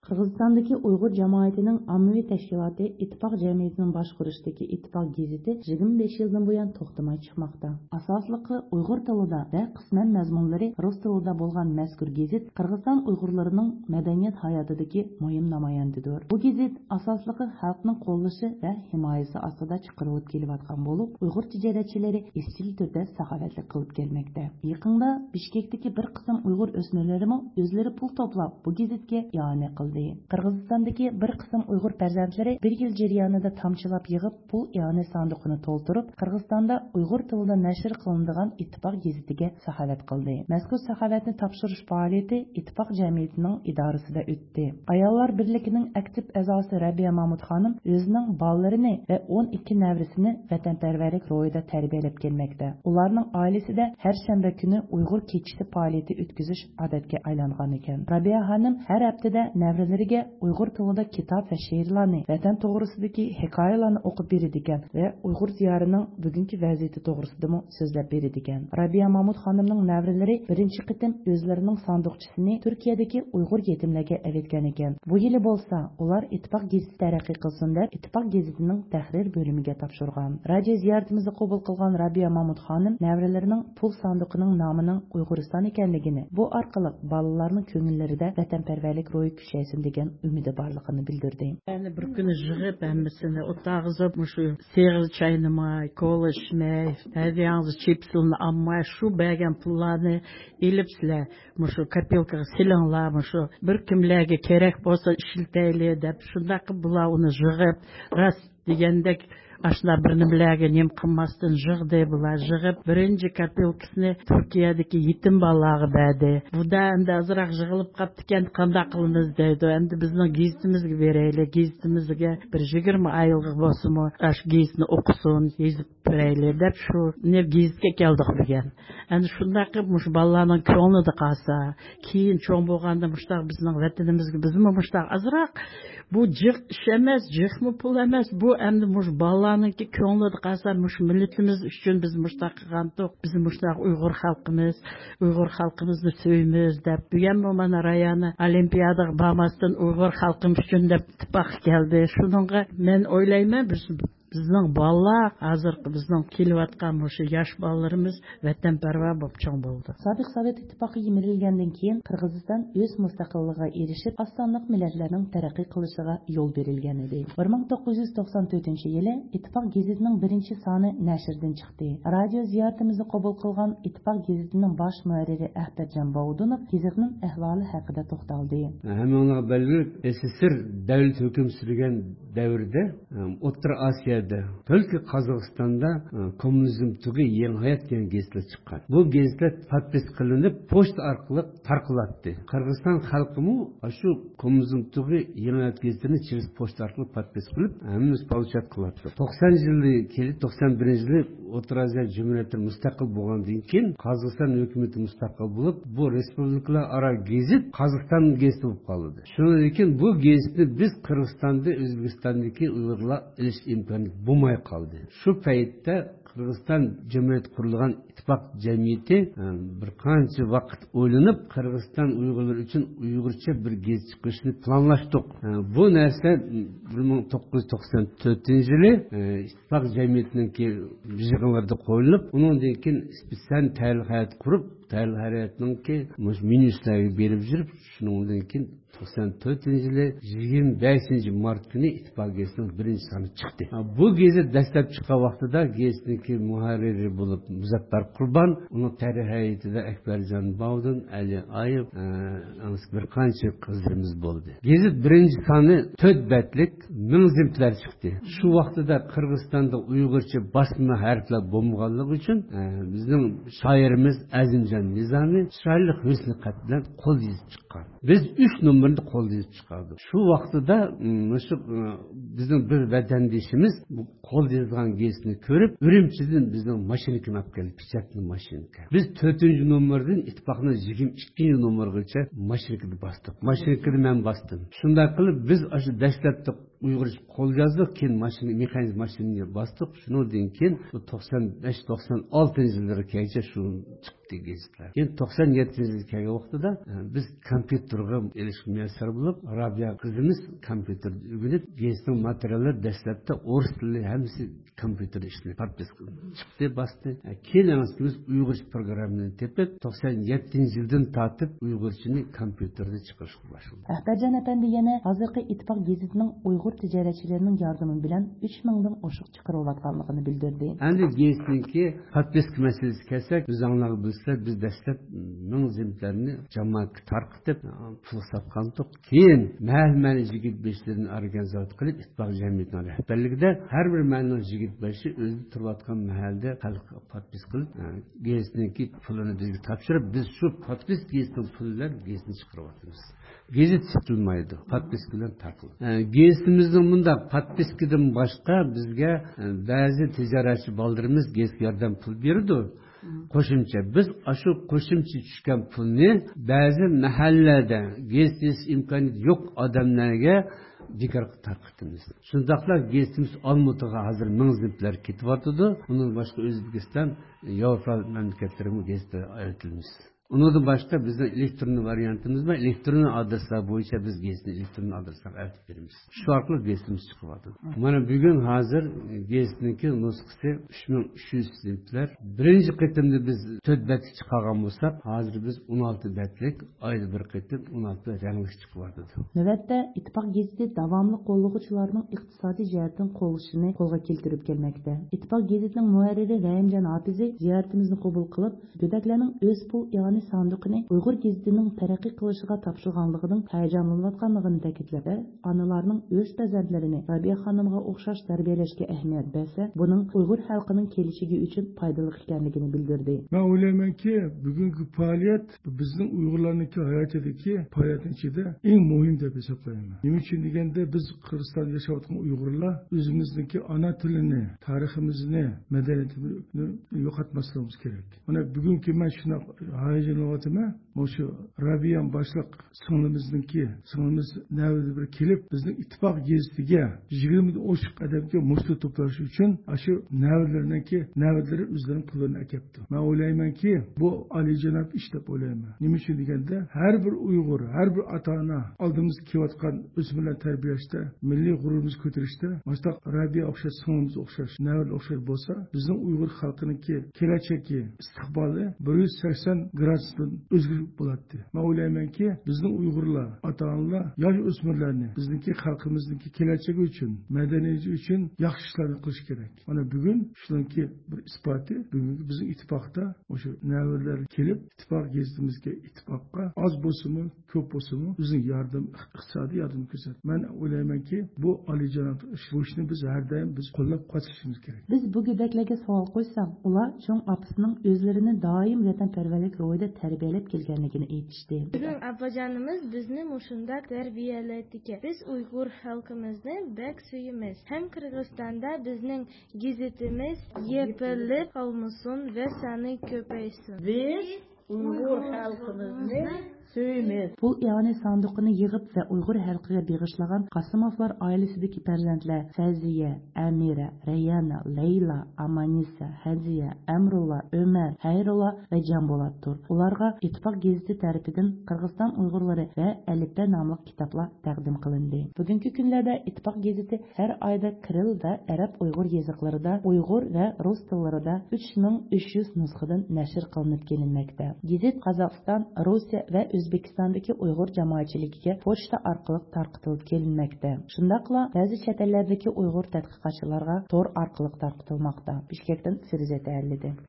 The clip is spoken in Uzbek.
Qirg'izistondagi Uyg'ur jamoatining ommaviy tashkiloti Ittifoq jamiyatining boshqaruvidagi Ittifoq gazeti 25 yildan buyon to'xtamay chiqmoqda. Asosligi Uyg'ur tilida va qisman mazmunlari rus tilida bo'lgan mazkur gazet Qirg'iziston Uyg'urlarining madaniyat hayotidagi muhim namoyandidir. Bu gazet asosligi xalqning qo'llashi va himoyasi ostida chiqarilib kelayotgan bo'lib, Uyg'ur tijoratchilari izchil turda saxovatlik qilib kelmoqda. Yaqinda Bishkekdagi bir qism Uyg'ur o'smirlarimi o'zlari pul to'plab bu gazetga iona qildi. Qirg'izistondagi bir qism Uyg'ur farzandlari bir yil jarayonida tomchilab yig'ib pul iona sandiqini to'ldirib, Qirg'izistonda Uyg'ur tilida nashr qilinadigan Ittifoq gazetiga saxovat qildi. Mazkur saxovatni topshirish faoliyati Ittifoq jamiyatining idorasida o'tdi. Ayollar birligining aktiv a'zosi Rabiya Mahmud xonim o'zining bolalarini va 12 navrisini vatanparvarlik ro'yida tarbiyalab kelmoqda. Ularning oilasida har shanba kuni Uyg'ur kechasi faoliyati o'tkazish odatga aylangan ekan. Rabiya xonim har haftada navrilariga Uyg'ur tilida kitob va she'rlarni, vatan to'g'risidagi hikoyalarni o'qib beradi ekan va Uyg'ur ziyorining bugungi vaziyati to'g'risida so'zlab beradi ekan. Rabiya Mahmud xonimning navrilari birinchi qitim o'zlarining sandiqchisini Turkiyadagi Uyg'ur yetimlarga avatgan ekan. Bu yili bo'lsa, ular Ittifoq gazeti taraqqiy qilsin deb Ittifoq gazetining tahrir bo'limiga topshirgan. Radio ziyoratimizni qabul qilgan Rabiya Mahmud xonim navrilarining pul sandiqining nomining Uyg'uriston ekanligini, bu orqali bolalarning ko'ngillarida vatanparvarlik ro'yi kuchaysin degan umidi borligini bildirdi. Yani bir kuni yig'ib hammasini o'tag'izib, shu seg'iz chaynamay, kola ichmay, hadiyang'izni chipsini olmay, shu bergan pullarni ilib sizlar shu kopilkaga silinglar, shu bir kimlarga kerak bo'lsa ishlataylik deb shunday qilib bular uni yig'ib, ras degandek Aşna bir nimalarga nem qilmasdan yig'di, bular yig'ib birinchi kopilkasini Turkiyadagi yetim bolalarga berdi. Buda endi azroq yig'ilib qolibdi ekan, qanday qilamiz deydi. Endi bizning gazetimizga beraylik, gazetimizga bir 20 oylik bo'lsa-mu, ash gazetni o'qisin, yozib beraylik deb shu ne gazetga keldik degan. Endi shunday qilib mush bolalarning ko'nglida qolsa, keyin cho'ng bo'lganda mushtaq bizning vatanimizga bizmi mushtaq azroq bu jiq ish emas, jiqmi pul emas, bu endi mush bolalarningki ko'nglida qolsa, mush millatimiz uchun biz mushtaq qilgandik, biz mushtaq Uyg'ur xalqimizni sevamiz deb degan mana rayoni olimpiadaga bormasdan Uyg'ur xalqimiz uchun deb ittifoq keldi. Shuningga men o'ylayman, bizning bolalar hozir bizning kelayotgan o'sha yosh bolalarimiz vatanparvar bo'lib cho'ng bo'ldi. Sobiq Sovet ittifoqi yemirilgandan keyin Qirg'iziston o'z mustaqilligiga erishib, osonliq millatlarning taraqqiy qilishiga yo'l berilgan edi. 1994-yili Ittifoq gazetining birinchi soni nashrdan chiqdi. Radio ziyoratimizni qabul qilgan Ittifoq gazetining bosh muharriri Ahtarjon Bovudunov gazetning ahvoli haqida to'xtaldi. Hammaga belli, SSR davlat hukm surgan davrda O'rta Osiyada, balki Qozog'istonda kommunizm tugi yangi hayot degan gazetlar chiqqan. Bu gazetlar podpis qilinib, pochta orqali tarqatildi. Qirg'iziston xalqimi shu kommunizm tugi yangi hayot gazetini через pochta orqali podpis qilib, hammamiz получат qilyapti. 90-yilda kelib 91-yilda O'rta Osiyo Cumhuriyati mustaqil bo'lgandan keyin Qozog'iston hukumati mustaqil bo'lib, bu respublikalar aro gazet Qozog'iston gazeti bo'lib qoldi. Shundan keyin bu gazetni biz Qirg'izistonda O'zbekistondagi Uyg'urlar ilish imkoni bo'lmay qoldi. Shu paytda Qirg'iziston Cumhuriyati qurilgan ittifoq jamiyati bir qancha vaqt o'ylanib, Qirg'iziston Uyg'urlar uchun Uyg'urcha bir gazet chiqishni planlashdik. Bu narsa 1994-yili ittifoq jamiyatining yig'inlarida qo'yilib, undan keyin spesial tayyorgarlik qurib, tayyorgarlikning minuslarga berib jirib, shundan keyin 94-yili 25 mart kuni ittifoq gazetining birinchi soni chiqdi. Bu gazet dastlab chiqqan vaqtida gazetniki muharriri bo'lib Muzaffar Qurbon, uning tarixiyatida Akbarjon Bovdun, Ali Ayib, bir qancha qizlarimiz bo'ldi. Gazet birinchi soni 4 betlik mingzimlar chiqdi. Shu vaqtida Qirg'izistonda Uyg'urcha bosma harflar bo'lmaganligi uchun bizning shoirimiz Azimjon Nizomiy chiroyli husn qat bilan qo'l yozib chiqqan. Biz 3 numaraga qo'l yozib chiqardik. Shu vaqtida shu bizning bir vatandishimiz bu qo'l yozgan gazetni ko'rib, Urumchidan bizning mashinakani olib keldi, pechatli mashinka. Biz 4-nomerdan ittifoqning 22-nomergacha mashinakani bosdik. Mashinakani men bosdim. Shunday qilib biz shu dastlabda Uyg'urcha qo'l yozdik, keyin mashina mexanik mashinaga bosdik. Shundan keyin 95-96 yillargacha shu chiqdi gazetlar. Keyin 97-yilga vaqtida biz kompyuterga erishib muyassar bo'lib, Rabiya qizimiz kompyuter o'rganib, gazetning materiallar dastlabda o'ris tilida hammasi kompyuterda ishlaydi. Chiqdi, bosdi. Keyin biz Uyg'urcha programmani tepib, 97-yildan tortib Uyg'urchani kompyuterda chiqarishga boshladik. Ahbarjon apandi yana hozirgi ittifoq gazetining Uyg'ur tijoratchilarining yordami bilan 3000 dan oshiq chiqarilayotganligini bildirdi. Endi gazetniki podpiska masalasi kelsak, biz anglar bilsizlar, biz dastlab ming zimlarni jamoatga tarqitib, pul sotgandik. Keyin mahal yigit beshlarini organizatsiya qilib, ittifoq jamiyatining rahbarligida har bir mahal yigit beshi o'zi turayotgan mahalda xalq podpiska qilib, gazetniki pulini bizga topshirib, biz shu podpiska gazetning pulidan gazetni chiqaryapmiz. Gazet çıkılmaydı. Podpiska bilan tarqaldi. Gazetimizning bunda podpiskadan boshqa bizga ba'zi tijoratchi boldirimiz gazet yordam pul berdi. Qo'shimcha biz shu qo'shimcha tushgan pulni ba'zi mahallada gazetish imkoniyati yo'q odamlarga bekor tarqatamiz. Shundaqlar gazetimiz Olmutiga hozir mingziblar ketyapti. Undan boshqa O'zbekiston, Yevropa mamlakatlariga gazetlar aytilmiz. Ondan başka bizden elektron varyantımız var. Elektron adresler boyunca biz gazetini elektron adresler aytib beramiz. Şu farklı gazetimiz çıkıverdi. Mana bugün hazır gazetiniki nüskası 3300 simpler. Birinci kıtımda biz 4 betlik çıkargan olsak, hazır biz 16 betlik, ayda bir kıtım 16 renglik çıkıverdi. Növbette ittifaq gazeti davamlı qo'llovchilarning iqtisodiy jihatdan qo'llashini qo'lga keltirib kelmoqda. Ittifaq gazetining muharriri Rahimjon Hafizi ziyoratimizni qabul qilib, go'daklarning o'z pul sandıqını Uyghur gezitining taraqqiy qilishiga topshirganligining hayajonlanayotganligini ta'kidlab, onalarning o'z farzandlarini Rabiya xonimga o'xshash tarbiyalashga ahamiyat bersa, buning Uyghur xalqining kelishiga uchun foydali ekanligini bildirdi. Men o'ylaymanki, bugungi faoliyat bizning Uyg'urlarning hayotidagi faoliyatning ichida eng muhim deb hisoblayman. Nima uchun deganda biz Qirg'izistonda yashayotgan Uyg'urlar o'zimizningki ana tilini, tariximizni, madaniyatimizni yo'qotmasligimiz kerak. Mana bugungi men shuna hayajonlanayapman. O'sha Rabiyan boshliq singlimiz navida bir kelib, bizning ittifoq gazetiga 20 oshiq adamga mushtu to'plash uchun shu navidlari o'zlarining pulini akapti. Men o'ylaymanki, bu oliyjanob ish deb o'ylayman. Nima uchun deganda, har bir Uyg'ur, har bir ota-ona oldimizga kelayotgan o'smirlar tarbiyalashda, milliy g'ururimizni ko'tarishda, mana Rabiya o'xshash singlimiz o'xshash, navid o'xshash bo'lsa, bizning Uyg'ur xalqininki kelajagi istiqboli 180 gradusdan o'zgarib bo'ladi. Men o'ylaymanki, bizning Uyg'urlar, ota-onalar, yosh o'smirlarni bizningki xalqimizningki kelajagi uchun, madaniyati uchun yaxshi ishlarni qilish kerak. Mana bugun shuningki bir isboti, bugungi bizning ittifoqda o'sha navirlar kelib, ittifoq gazetimizga, ittifoqqa oz bo'lsa-mu, ko'p bo'lsa-mu, bizning yordam, iqtisodiy yordam ko'rsatdi. Men o'ylaymanki, bu oliyjanob ish. Bu ishni biz har doim qo'llab-quvvatlashimiz kerak. Biz bu go'daklarga savol qo'ysak, ular cho'ng opasining o'zlarini doim vatanparvarlik ro'yida tarbiyalab kelganligini aytishdi. Bugun abajonimiz bizni mushunda tarbiyaladiki, biz Uyg'ur xalqimizni bek suyamiz. Ham Qirg'izistonda bizning gazetimiz yepilib qolmasin va soni ko'paysin. Biz Uyg'ur xalqimizni söyleyiz. Pul iane sandıqını yığıp ve Uyghur halkıga bağışlagan Qasimovlar ailesideki farzandlar Faziya, Amira, Rayana, Leyla, Amanisa, Hadiya, Emrullah, Ömer, Hayrullah ve Canbolat'tur. Ularga İttifaq gazeti tarafından Qırgızistan Uygurları ve Elifbe namlıq kitaplar təqdim qılındı. Bugünkü günlerde İttifaq gazeti her ayda Kiril ve Arap Uygur yazıqlarında Uygur ve Rus tillarida 3300 nüsxadan nəşr qılınıb gelinmekte. Gazet Qazaqstan, Rusya ve Özbekistan'daki Uygur cemaatçiligiga poçta arqılıq tarqıtılıb kelinmekte. Şundaqla bazı chet ellardagi Uygur tədqiqatçılarga tor arqılıq tarqıtılmakta. Bishkekdan Firuza tayyorladi.